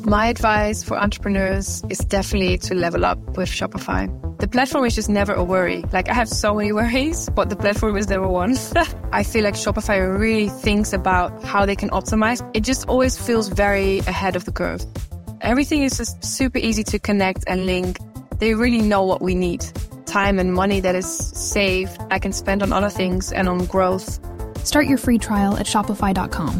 My advice for entrepreneurs is definitely to level up with Shopify. The platform is just never a worry. Like, I have so many worries, but the platform is never one. I feel like Shopify really thinks about how they can optimize. It just always feels very ahead of the curve. Everything is just super easy to connect and link. They really know what we need. Time and money that is saved, I can spend on other things and on growth. Start your free trial at shopify.com.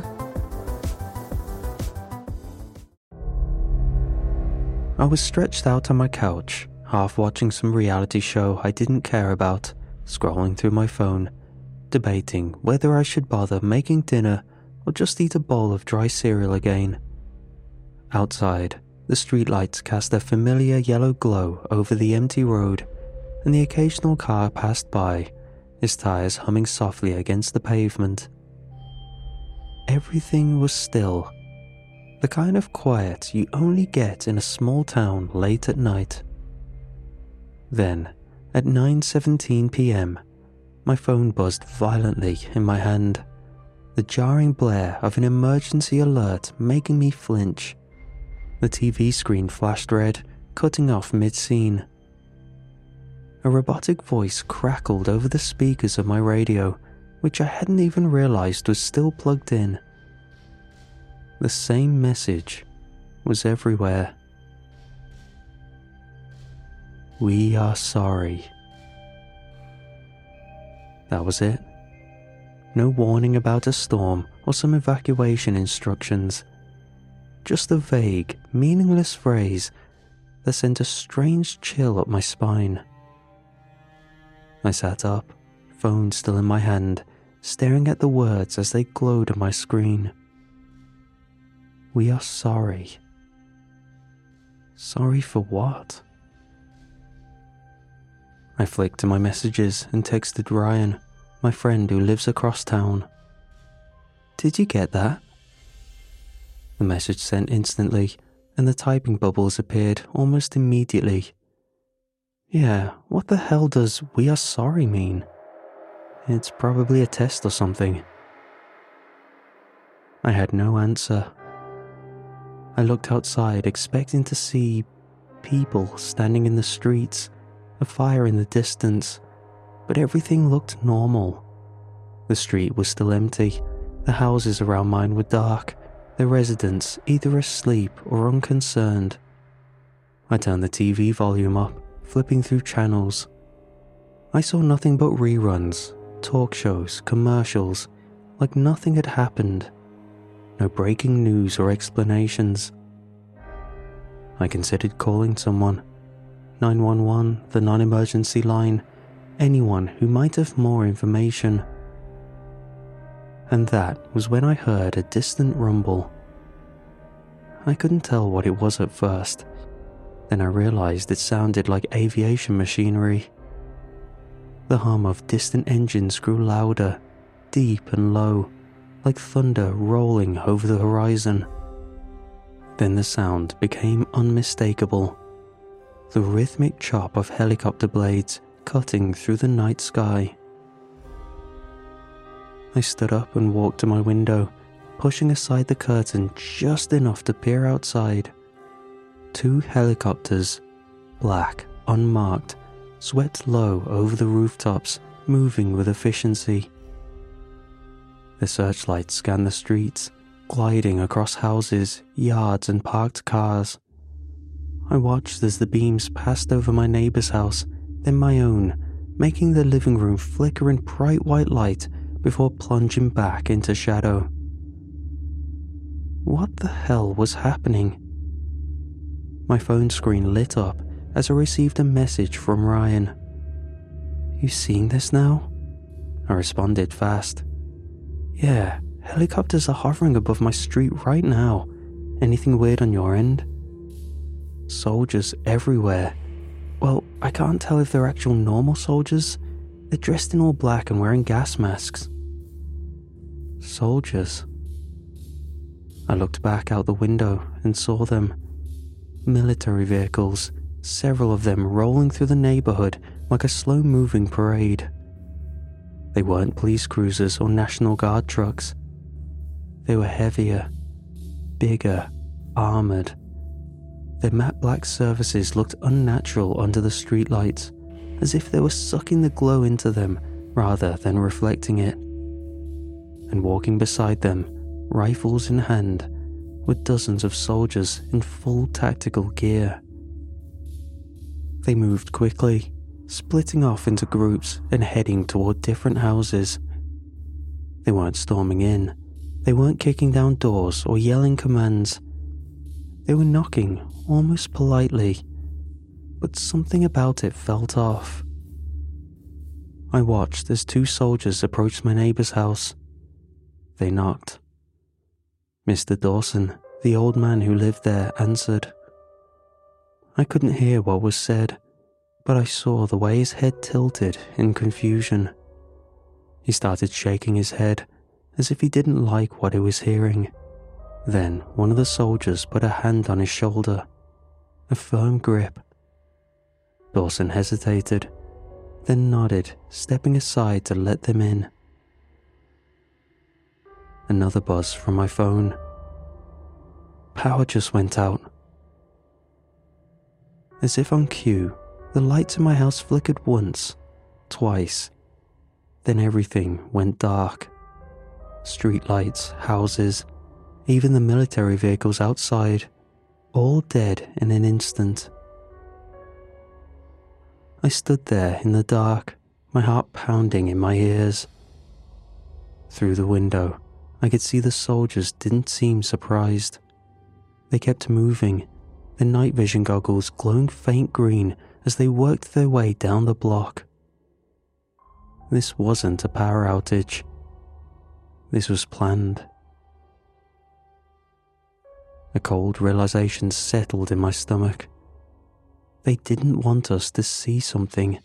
I was stretched out on my couch, half watching some reality show I didn't care about, scrolling through my phone, debating whether I should bother making dinner or just eat a bowl of dry cereal again. Outside, the streetlights cast their familiar yellow glow over the empty road, and the occasional car passed by, his tires humming softly against the pavement. Everything was still. The kind of quiet you only get in a small town late at night. Then, at 9:17 p.m, my phone buzzed violently in my hand, the jarring blare of an emergency alert making me flinch. The TV screen flashed red, cutting off mid-scene. A robotic voice crackled over the speakers of my radio, which I hadn't even realized was still plugged in. The same message was everywhere. We are sorry. That was it. No warning about a storm or some evacuation instructions. Just a vague, meaningless phrase that sent a strange chill up my spine. I sat up, phone still in my hand, staring at the words as they glowed on my screen. We are sorry. Sorry for what? I flicked to my messages and texted Ryan, my friend who lives across town. Did you get that? The message sent instantly, and the typing bubbles appeared almost immediately. Yeah, what the hell does "we are sorry" mean? It's probably a test or something. I had no answer. I looked outside, expecting to see people standing in the streets, a fire in the distance, but everything looked normal. The street was still empty, the houses around mine were dark, the residents either asleep or unconcerned. I turned the TV volume up, flipping through channels. I saw nothing but reruns, talk shows, commercials, like nothing had happened. No breaking news or explanations. I considered calling someone. 911, the non-emergency line, anyone who might have more information. And that was when I heard a distant rumble. I couldn't tell what it was at first. Then I realized it sounded like aviation machinery. The hum of distant engines grew louder, deep and low, like thunder rolling over the horizon. Then the sound became unmistakable. The rhythmic chop of helicopter blades cutting through the night sky. I stood up and walked to my window, pushing aside the curtain just enough to peer outside. 2 helicopters, black, unmarked, swept low over the rooftops, moving with efficiency. The searchlights scanned the streets, gliding across houses, yards, and parked cars. I watched as the beams passed over my neighbor's house, then my own, making the living room flicker in bright white light before plunging back into shadow. What the hell was happening? My phone screen lit up as I received a message from Ryan. You seeing this now? I responded fast. Yeah, helicopters are hovering above my street right now. Anything weird on your end? Soldiers everywhere. Well, I can't tell if they're actual normal soldiers. They're dressed in all black and wearing gas masks. Soldiers. I looked back out the window and saw them. Military vehicles, several of them rolling through the neighborhood like a slow-moving parade. They weren't police cruisers or National Guard trucks. They were heavier, bigger, armored, Their matte black surfaces looked unnatural under the streetlights, as if they were sucking the glow into them rather than reflecting it. And walking beside them, rifles in hand, were dozens of soldiers in full tactical gear. They moved quickly, splitting off into groups and heading toward different houses. They weren't storming in, they weren't kicking down doors or yelling commands. They were knocking, almost politely, but something about it felt off. I watched as 2 soldiers approached my neighbor's house. They knocked. Mr. Dawson, the old man who lived there, answered. I couldn't hear what was said, but I saw the way his head tilted in confusion. He started shaking his head, as if he didn't like what he was hearing. Then one of the soldiers put a hand on his shoulder, a firm grip. Dawson hesitated, then nodded, stepping aside to let them in. Another buzz from my phone. Power just went out. As if on cue, the lights in my house flickered once, twice. Then everything went dark. Street lights, houses, even the military vehicles outside, all dead in an instant. I stood there in the dark, my heart pounding in my ears. Through the window, I could see the soldiers didn't seem surprised. They kept moving, their night vision goggles glowing faint green as they worked their way down the block. This wasn't a power outage. This was planned. A cold realization settled in my stomach. They didn't want us to see something.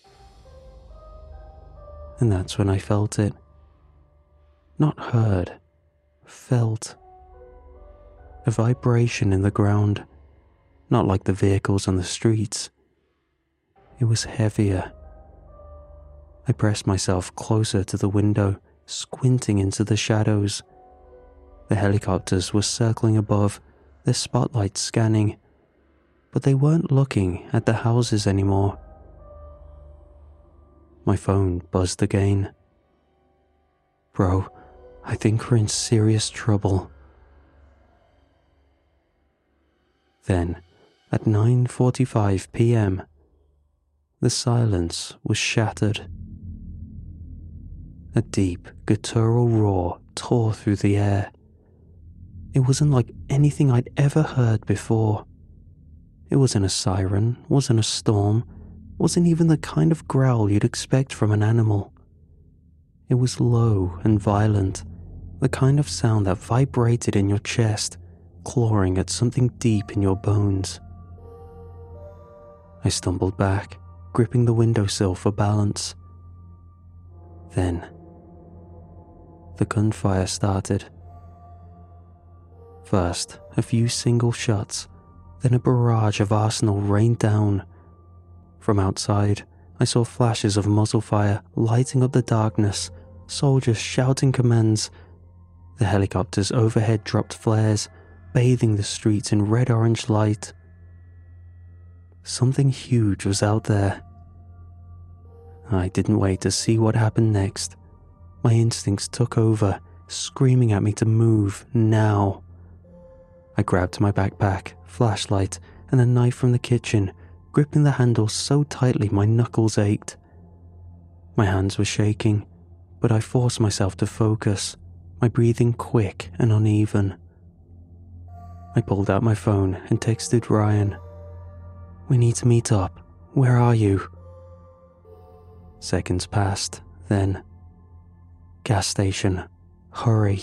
And that's when I felt it. Not heard, felt. A vibration in the ground, not like the vehicles on the streets. It was heavier. I pressed myself closer to the window, squinting into the shadows. The helicopters were circling above, their spotlights scanning, but they weren't looking at the houses anymore. My phone buzzed again. Bro, I think we're in serious trouble. Then, at 9:45 p.m., the silence was shattered. A deep, guttural roar tore through the air. It wasn't like anything I'd ever heard before. It wasn't a siren, wasn't a storm, wasn't even the kind of growl you'd expect from an animal. It was low and violent, the kind of sound that vibrated in your chest, clawing at something deep in your bones. I stumbled back, gripping the windowsill for balance. Then, the gunfire started. First, a few single shots, then a barrage of arsenal rained down. From outside, I saw flashes of muzzle fire lighting up the darkness, soldiers shouting commands. The helicopters overhead dropped flares, bathing the streets in red-orange light. Something huge was out there. I didn't wait to see what happened next. My instincts took over, screaming at me to move now. I grabbed my backpack, flashlight, and a knife from the kitchen, gripping the handle so tightly my knuckles ached. My hands were shaking, but I forced myself to focus, my breathing quick and uneven. I pulled out my phone and texted Ryan. We need to meet up. Where are you? Seconds passed, then. Gas station. Hurry.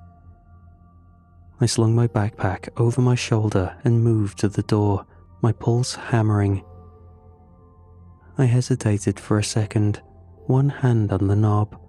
I slung my backpack over my shoulder and moved to the door, my pulse hammering. I hesitated for a second, one hand on the knob.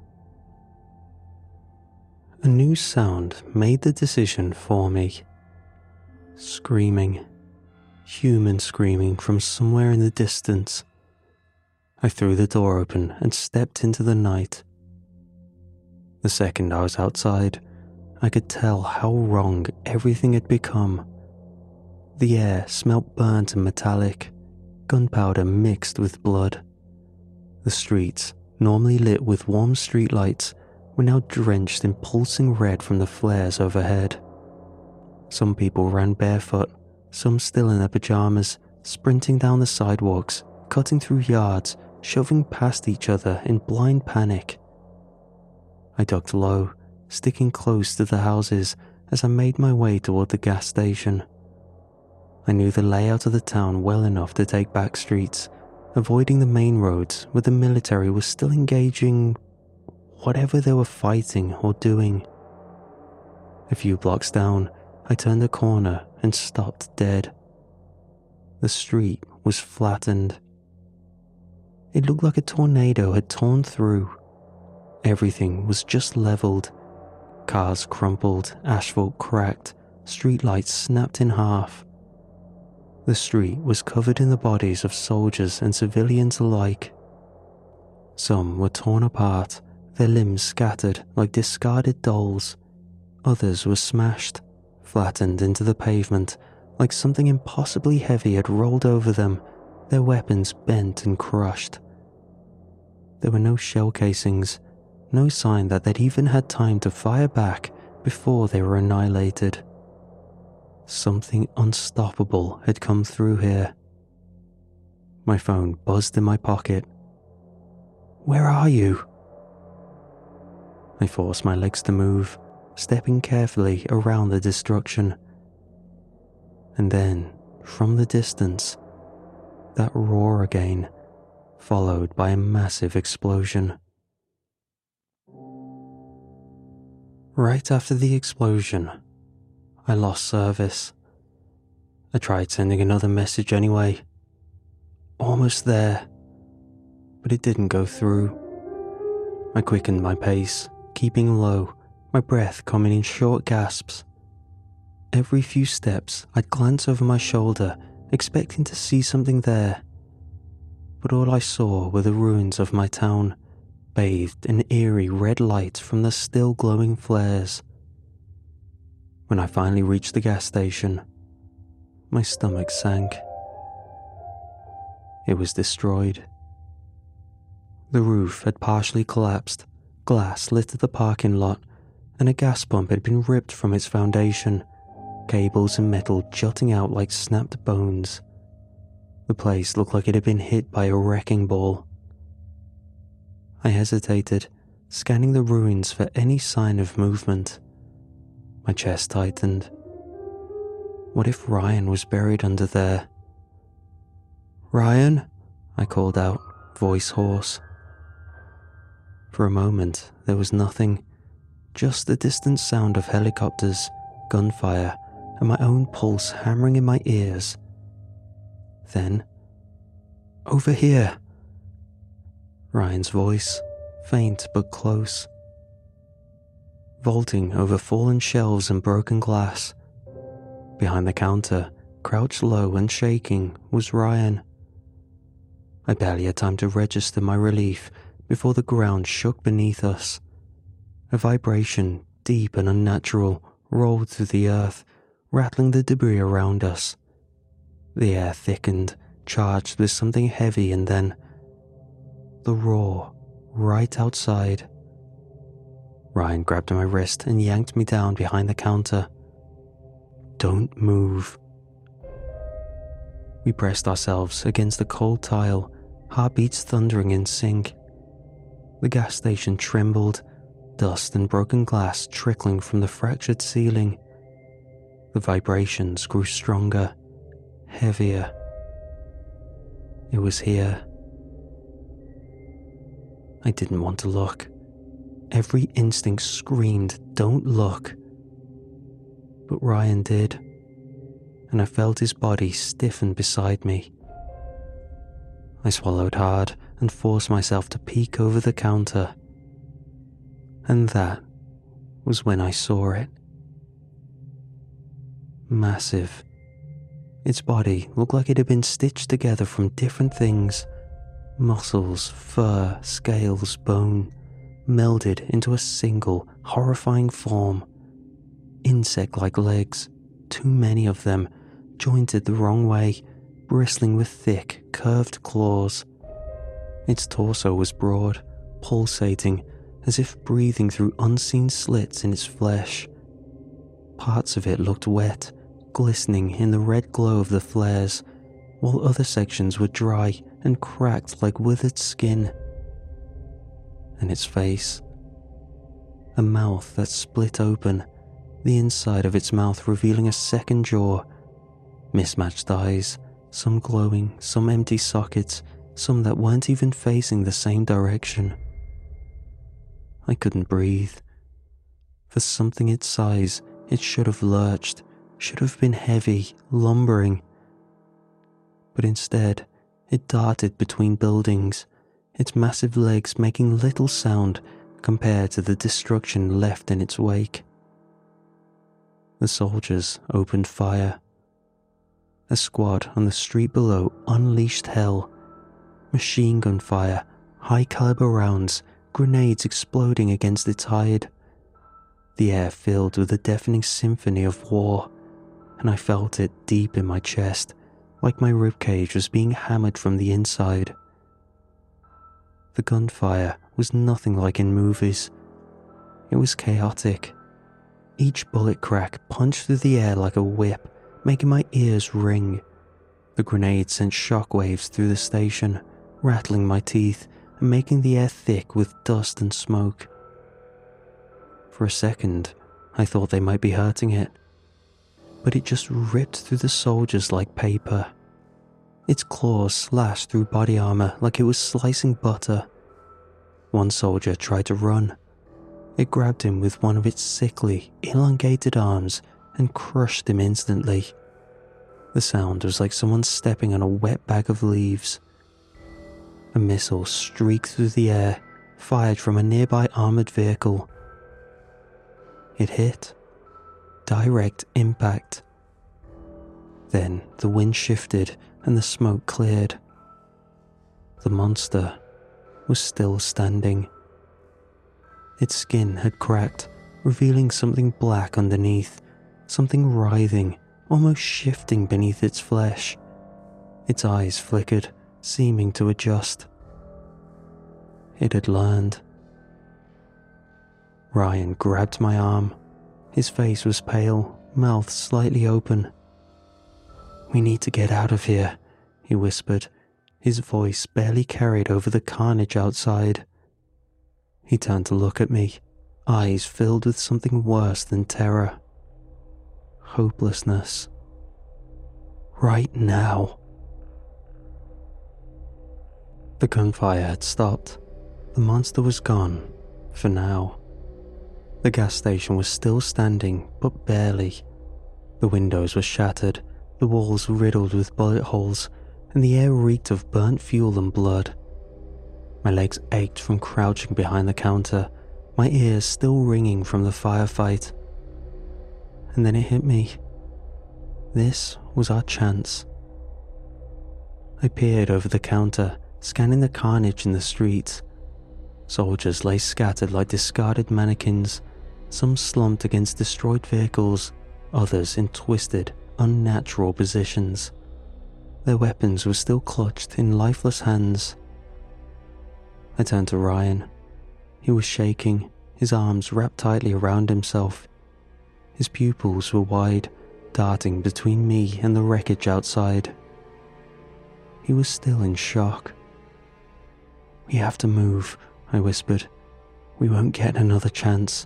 A new sound made the decision for me. Screaming. Human screaming from somewhere in the distance. I threw the door open and stepped into the night. The second I was outside, I could tell how wrong everything had become. The air smelt burnt and metallic, gunpowder mixed with blood. The streets, normally lit with warm streetlights, were now drenched in pulsing red from the flares overhead. Some people ran barefoot, some still in their pajamas, sprinting down the sidewalks, cutting through yards, shoving past each other in blind panic. I ducked low, sticking close to the houses as I made my way toward the gas station. I knew the layout of the town well enough to take back streets, avoiding the main roads where the military was still engaging whatever they were fighting or doing. A few blocks down, I turned a corner and stopped dead. The street was flattened. It looked like a tornado had torn through. Everything was just leveled. Cars crumpled, asphalt cracked, streetlights snapped in half. The street was covered in the bodies of soldiers and civilians alike. Some were torn apart, their limbs scattered like discarded dolls. Others were smashed, flattened into the pavement like something impossibly heavy had rolled over them, their weapons bent and crushed. There were no shell casings, no sign that they'd even had time to fire back before they were annihilated. Something unstoppable had come through here. My phone buzzed in my pocket. "Where are you?" I forced my legs to move, stepping carefully around the destruction. And then, from the distance, that roar again, followed by a massive explosion. Right after the explosion, I lost service. I tried sending another message anyway. Almost there, but it didn't go through. I quickened my pace, keeping low, my breath coming in short gasps. Every few steps, I'd glance over my shoulder, expecting to see something there. But all I saw were the ruins of my town, bathed in eerie red light from the still glowing flares. When I finally reached the gas station, my stomach sank. It was destroyed. The roof had partially collapsed, glass littered the parking lot, and a gas pump had been ripped from its foundation, cables and metal jutting out like snapped bones. The place looked like it had been hit by a wrecking ball. I hesitated, scanning the ruins for any sign of movement. My chest tightened. What if Ryan was buried under there? "Ryan?" I called out, voice hoarse. For a moment, there was nothing, just the distant sound of helicopters, gunfire, and my own pulse hammering in my ears. Then, "Over here!" Ryan's voice, faint but close. Vaulting over fallen shelves and broken glass, behind the counter, crouched low and shaking, was Ryan. I barely had time to register my relief before the ground shook beneath us. A vibration, deep and unnatural, rolled through the earth, rattling the debris around us. The air thickened, charged with something heavy, and then the roar, right outside. Ryan grabbed my wrist and yanked me down behind the counter. "Don't move." We pressed ourselves against the cold tile, heartbeats thundering in sync. The gas station trembled, dust and broken glass trickling from the fractured ceiling. The vibrations grew stronger, heavier. It was here. I didn't want to look. Every instinct screamed, "Don't look." But Ryan did, and I felt his body stiffen beside me. I swallowed hard and forced myself to peek over the counter. And that was when I saw it. Massive. Its body looked like it had been stitched together from different things. Muscles, fur, scales, bone, melded into a single, horrifying form. Insect-like legs, too many of them, jointed the wrong way, bristling with thick, curved claws. Its torso was broad, pulsating, as if breathing through unseen slits in its flesh. Parts of it looked wet, glistening in the red glow of the flares, while other sections were dry and cracked like withered skin. And its face, a mouth that split open, the inside of its mouth revealing a second jaw, mismatched eyes, some glowing, some empty sockets, some that weren't even facing the same direction. I couldn't breathe. For something its size, it should have lurched, should have been heavy, lumbering. But instead, it darted between buildings, its massive legs making little sound compared to the destruction left in its wake. The soldiers opened fire. A squad on the street below unleashed hell. Machine gun fire, high-caliber rounds, grenades exploding against its hide. The air filled with a deafening symphony of war, and I felt it deep in my chest, like my ribcage was being hammered from the inside. The gunfire was nothing like in movies. It was chaotic. Each bullet crack punched through the air like a whip, making my ears ring. The grenade sent shockwaves through the station, rattling my teeth and making the air thick with dust and smoke. For a second, I thought they might be hurting it, but it just ripped through the soldiers like paper. Its claws slashed through body armor like it was slicing butter. One soldier tried to run. It grabbed him with one of its sickly, elongated arms and crushed him instantly. The sound was like someone stepping on a wet bag of leaves. A missile streaked through the air, fired from a nearby armored vehicle. It hit. Direct impact. Then the wind shifted and the smoke cleared. The monster was still standing. Its skin had cracked, revealing something black underneath, something writhing, almost shifting beneath its flesh. Its eyes flickered, seeming to adjust. It had learned. Ryan grabbed my arm. His face was pale, mouth slightly open. "We need to get out of here," he whispered, his voice barely carried over the carnage outside. He turned to look at me, eyes filled with something worse than terror. Hopelessness. Right now. The gunfire had stopped. The monster was gone, for now. The gas station was still standing, but barely. The windows were shattered, the walls riddled with bullet holes, and the air reeked of burnt fuel and blood. My legs ached from crouching behind the counter, my ears still ringing from the firefight. And then it hit me. This was our chance. I peered over the counter, scanning the carnage in the streets. Soldiers lay scattered like discarded mannequins, some slumped against destroyed vehicles, others in twisted, unnatural positions. Their weapons were still clutched in lifeless hands. I turned to Ryan. He was shaking, his arms wrapped tightly around himself. His pupils were wide, darting between me and the wreckage outside. He was still in shock. "We have to move," I whispered. "We won't get another chance."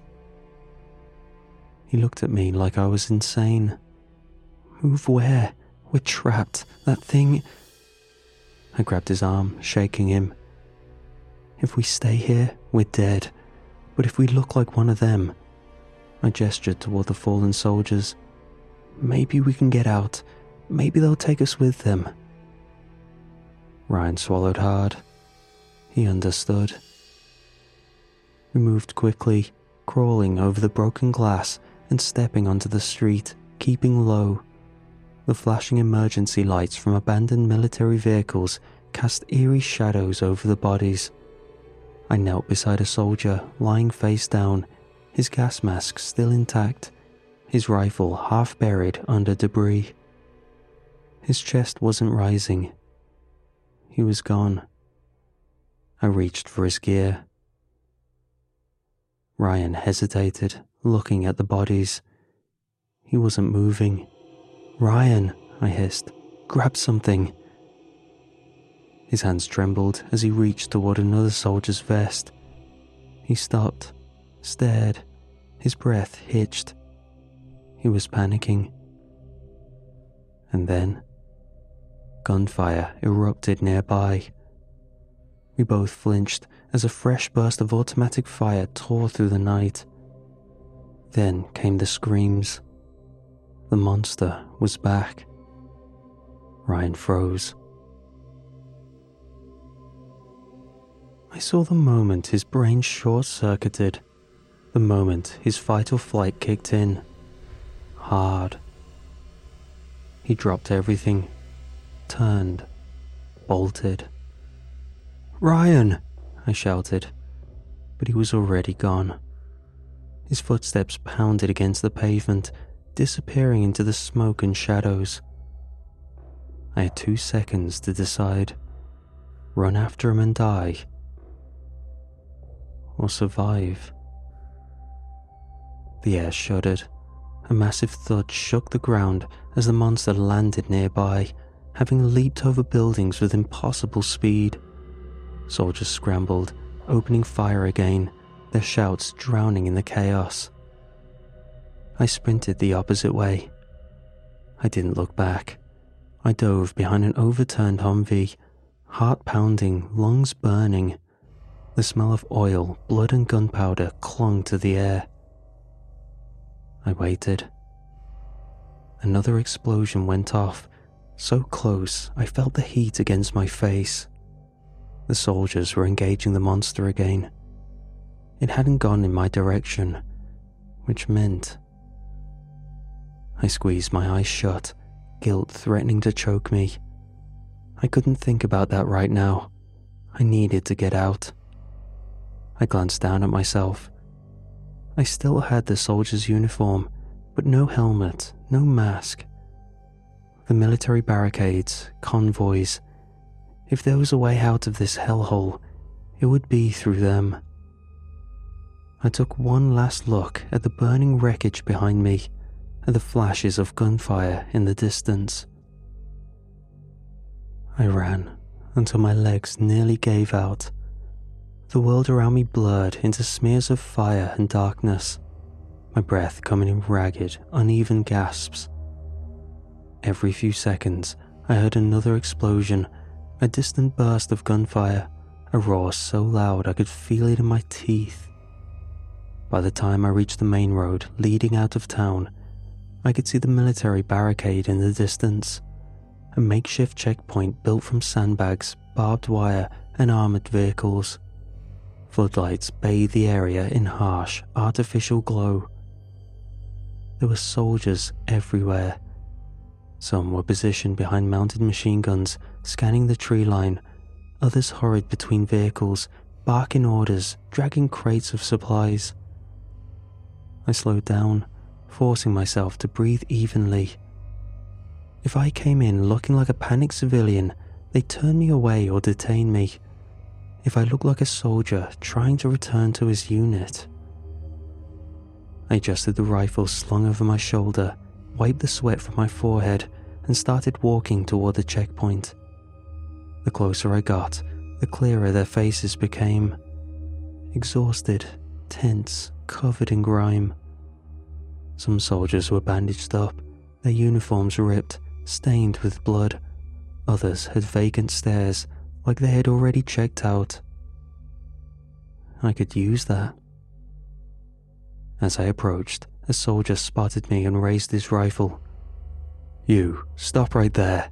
He looked at me like I was insane. "Move where? We're trapped. That thing..." I grabbed his arm, shaking him. "If we stay here, we're dead. But if we look like one of them..." I gestured toward the fallen soldiers. "Maybe we can get out. Maybe they'll take us with them." Ryan swallowed hard. He understood. We moved quickly, crawling over the broken glass and stepping onto the street, keeping low. The flashing emergency lights from abandoned military vehicles cast eerie shadows over the bodies. I knelt beside a soldier, lying face down, his gas mask still intact, his rifle half buried under debris. His chest wasn't rising. He was gone. I reached for his gear. Ryan hesitated, looking at the bodies. He wasn't moving. "Ryan," I hissed, "grab something." His hands trembled as he reached toward another soldier's vest. He stopped, stared, his breath hitched. He was panicking. And then, gunfire erupted nearby. We both flinched as a fresh burst of automatic fire tore through the night. Then came the screams. The monster was back. Ryan froze. I saw the moment his brain short-circuited, the moment his fight or flight kicked in. Hard. He dropped everything, turned, bolted. "Ryan!" I shouted, but he was already gone. His footsteps pounded against the pavement, disappearing into the smoke and shadows. I had 2 seconds to decide: run after him and die, or survive. The air shuddered. A massive thud shook the ground as the monster landed nearby, having leaped over buildings with impossible speed. Soldiers scrambled, opening fire again, their shouts drowning in the chaos. I sprinted the opposite way. I didn't look back. I dove behind an overturned Humvee, heart pounding, lungs burning. The smell of oil, blood and gunpowder clung to the air. I waited. Another explosion went off, so close I felt the heat against my face. The soldiers were engaging the monster again. It hadn't gone in my direction, which meant... I squeezed my eyes shut, guilt threatening to choke me. I couldn't think about that right now. I needed to get out. I glanced down at myself. I still had the soldier's uniform, but no helmet, no mask. The military barricades, convoys. If there was a way out of this hellhole, it would be through them. I took one last look at the burning wreckage behind me, at the flashes of gunfire in the distance. I ran until my legs nearly gave out. The world around me blurred into smears of fire and darkness, my breath coming in ragged, uneven gasps. Every few seconds, I heard another explosion, a distant burst of gunfire, a roar so loud I could feel it in my teeth. By the time I reached the main road leading out of town, I could see the military barricade in the distance, a makeshift checkpoint built from sandbags, barbed wire, and armored vehicles. Floodlights bathed the area in harsh, artificial glow. There were soldiers everywhere. Some were positioned behind mounted machine guns, scanning the tree line. Others hurried between vehicles, barking orders, dragging crates of supplies. I slowed down, forcing myself to breathe evenly. If I came in looking like a panicked civilian, they'd turn me away or detain me. If I looked like a soldier trying to return to his unit. I adjusted the rifle slung over my shoulder, wiped the sweat from my forehead, and started walking toward the checkpoint. The closer I got, the clearer their faces became. Exhausted, tense, covered in grime. Some soldiers were bandaged up, their uniforms ripped, stained with blood. Others had vacant stares, like they had already checked out. I could use that. As I approached, a soldier spotted me and raised his rifle. "You, stop right there."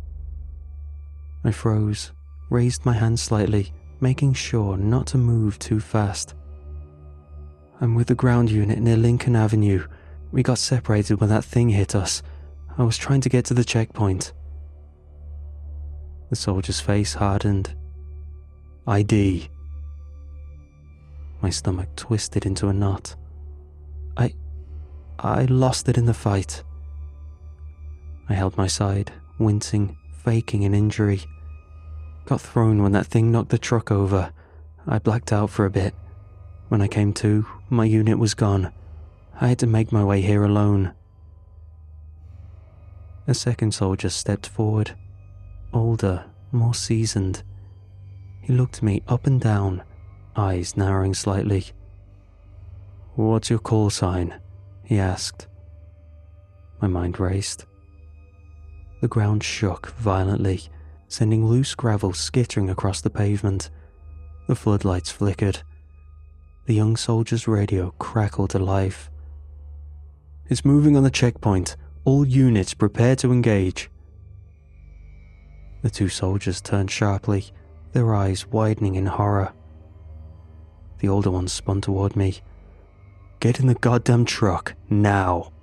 I froze, raised my hand slightly, making sure not to move too fast. "I'm with the ground unit near Lincoln Avenue. We got separated when that thing hit us. I was trying to get to the checkpoint." The soldier's face hardened. "ID." My stomach twisted into a knot. I lost it in the fight." I held my side, wincing, faking an injury. Got thrown when that thing knocked the truck over. I blacked out for a bit. When I came to, my unit was gone. I had to make my way here alone. A second soldier stepped forward, older, more seasoned. He looked me up and down, eyes narrowing slightly. "What's your call sign?" he asked. My mind raced. The ground shook violently, sending loose gravel skittering across the pavement. The floodlights flickered. The young soldier's radio crackled to life. "It's moving on the checkpoint. All units prepare to engage." The two soldiers turned sharply, their eyes widening in horror. The older one spun toward me. "Get in the goddamn truck, now!"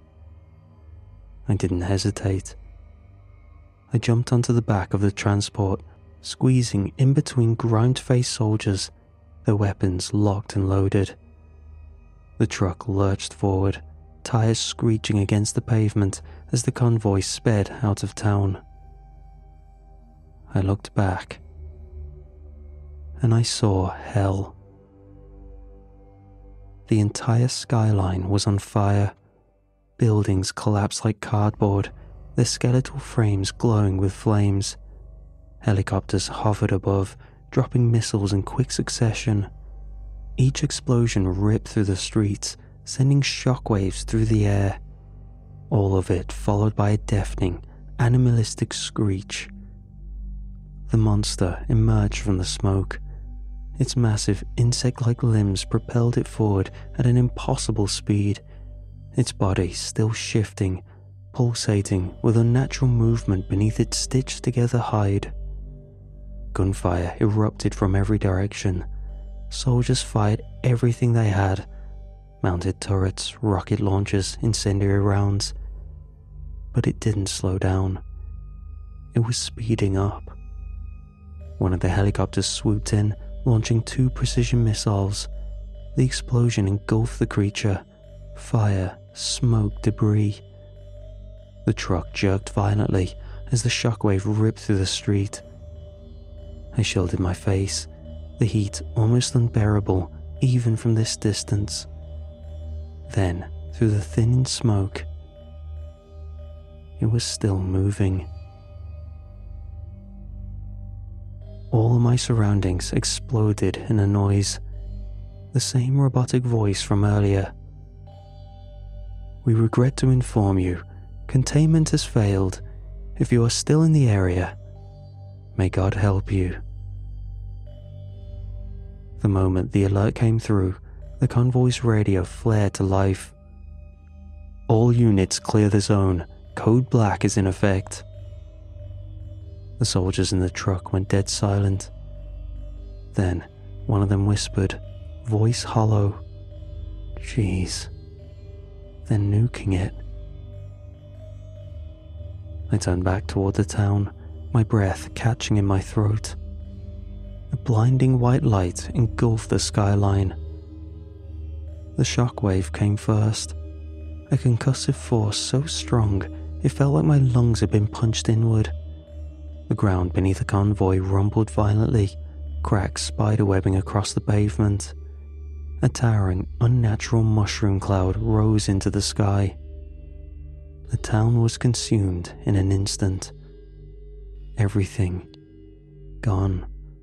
I didn't hesitate. I jumped onto the back of the transport, squeezing in between grimed-faced soldiers, their weapons locked and loaded. The truck lurched forward, tires screeching against the pavement as the convoy sped out of town. I looked back, and I saw hell. The entire skyline was on fire. Buildings collapsed like cardboard, their skeletal frames glowing with flames. Helicopters hovered above, dropping missiles in quick succession. Each explosion ripped through the streets, sending shockwaves through the air. All of it followed by a deafening, animalistic screech. The monster emerged from the smoke. Its massive insect-like limbs propelled it forward at an impossible speed, its body still shifting, pulsating with unnatural movement beneath its stitched-together hide. Gunfire erupted from every direction. Soldiers fired everything they had: mounted turrets, rocket launchers, incendiary rounds. But it didn't slow down. It was speeding up. One of the helicopters swooped in, launching 2 precision missiles. The explosion engulfed the creature. Fire, smoke, debris. The truck jerked violently as the shockwave ripped through the street. I shielded my face, the heat almost unbearable even from this distance. Then, through the thinning smoke, it was still moving. All of my surroundings exploded in a noise, the same robotic voice from earlier. "We regret to inform you, containment has failed. If you are still in the area, may God help you." The moment the alert came through, the convoy's radio flared to life. "All units clear the zone. Code Black is in effect." The soldiers in the truck went dead silent. Then, one of them whispered, voice hollow, "Jeez, they're nuking it." I turned back toward the town, my breath catching in my throat. A blinding white light engulfed the skyline. The shockwave came first, a concussive force so strong it felt like my lungs had been punched inward. The ground beneath the convoy rumbled violently, cracks spiderwebbing across the pavement. A towering, unnatural mushroom cloud rose into the sky. The town was consumed in an instant. Everything gone.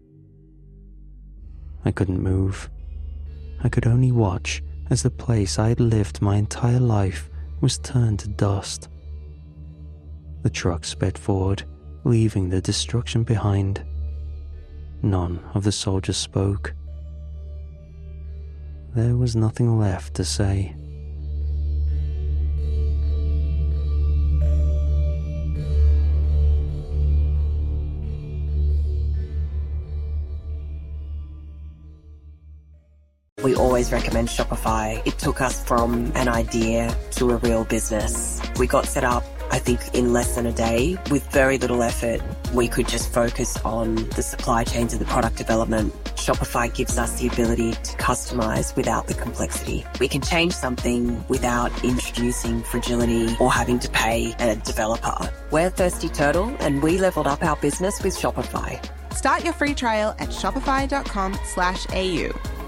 I couldn't move. I could only watch as the place I had lived my entire life was turned to dust. The truck sped forward, leaving the destruction behind. None of the soldiers spoke. There was nothing left to say. We always recommend Shopify. It took us from an idea to a real business. We got set up I think in less than a day, with very little effort, we could just focus on the supply chains and the product development. Shopify gives us the ability to customize without the complexity. We can change something without introducing fragility or having to pay a developer. We're Thirsty Turtle, and we leveled up our business with Shopify. Start your free trial at shopify.com/AU.